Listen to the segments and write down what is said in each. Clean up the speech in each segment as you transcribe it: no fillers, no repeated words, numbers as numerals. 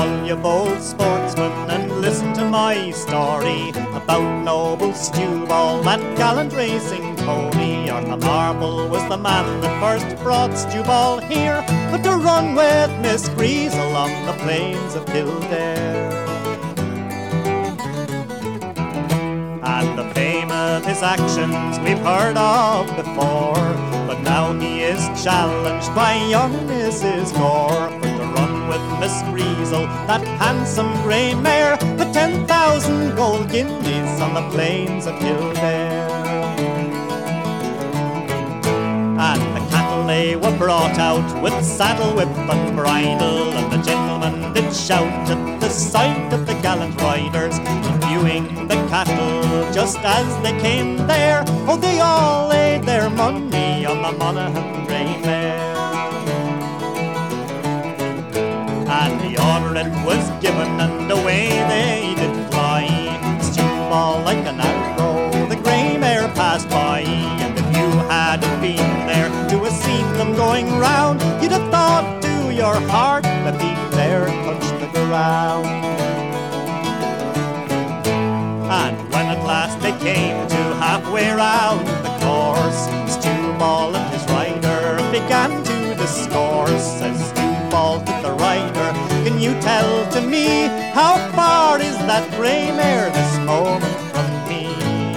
all you bold sportsmen, and listen to my story about noble Stewball, that gallant racing pony. Arthur Marble was the man that first brought Stewball here, but to run with Miss Breeze along the plains of Kildare. And the fame of his actions we've heard of before, but now he is challenged by young Mrs. Gore for to run with Miss Breezel, that handsome grey mare, the 10,000 gold guineas on the plains of Kildare. And the cattle they were brought out with saddle, whip and bridle, and the gentlemen did shout at the sight of the gallant riders, viewing the cattle just as they came there. Oh, they all laid their money on the Monaghan grey mare. And the order it was given, and away they did fly, Stewball like an arrow, the grey mare passed by. And if you had been there to have seen them going round, you'd have thought to your heart that he'd there touched the ground. And when at last they came to halfway round the course, Stewball and his rider began to discourse. Says Stewball to the rider, can you tell to me how far is that grey mare this moment from me?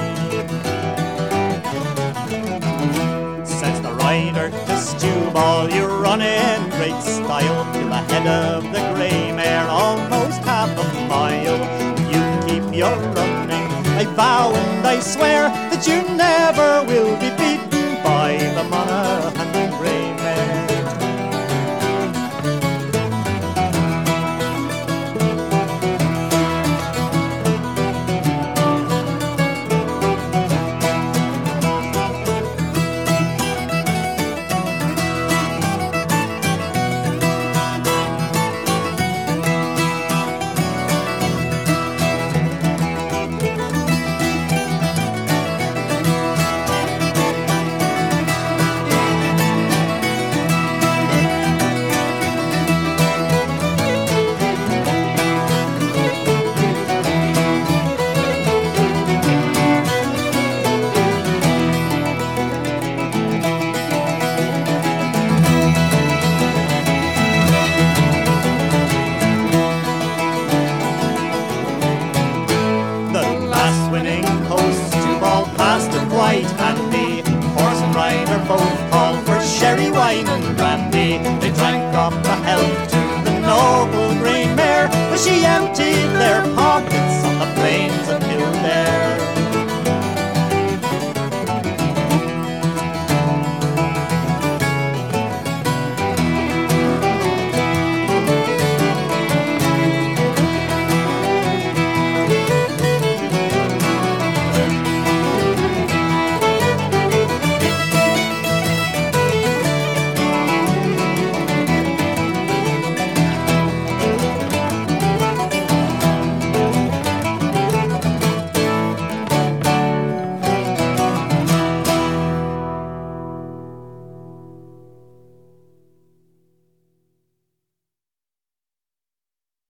Says the rider to Stewball, you run in great style, you're ahead of the grey mare almost half a mile. You keep your running, I vow and I swear that you never will be beaten by the Monaghan grey mare. Handy, horse and rider both called for sherry, wine and brandy. They drank off a health to the noble grey mare, as she emptied their